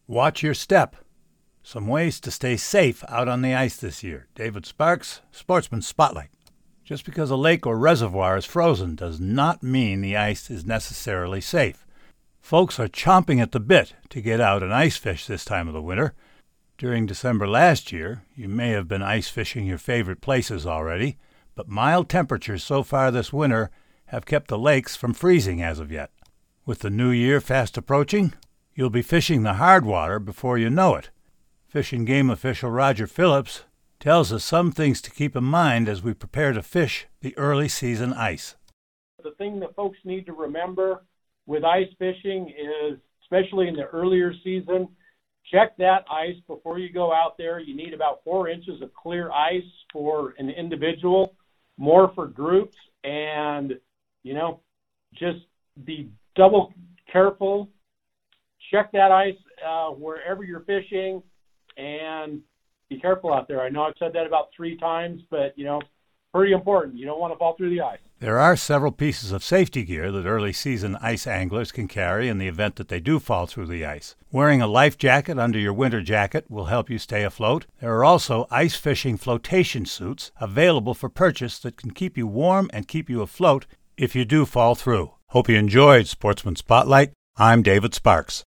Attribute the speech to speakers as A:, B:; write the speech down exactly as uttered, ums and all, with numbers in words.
A: Watch your step. Some ways to stay safe out on the ice this year. David Sparks, Sportsman Spotlight. Just because a lake or reservoir is frozen does not mean the ice is necessarily safe. Folks are chomping at the bit to get out and ice fish this time of the winter. During December last year, you may have been ice fishing your favorite places already, but mild temperatures so far this winter have kept the lakes from freezing as of yet. With the new year fast approaching, you'll be fishing the hard water before you know it. Fish and Game official Roger Phillips tells us some things to keep in mind as we prepare to fish the early season ice.
B: The thing that folks need to remember with ice fishing is, especially in the earlier season, check that ice before you go out there. You need about four inches of clear ice for an individual, more for groups, and, you know, just be double careful. Check that ice uh, wherever you're fishing, and be careful out there. I know I've said that about three times, but, you know, pretty important. You don't want to fall through the ice.
A: There are several pieces of safety gear that early season ice anglers can carry in the event that they do fall through the ice. Wearing a life jacket under your winter jacket will help you stay afloat. There are also ice fishing flotation suits available for purchase that can keep you warm and keep you afloat if you do fall through. Hope you enjoyed Sportsman Spotlight. I'm David Sparks.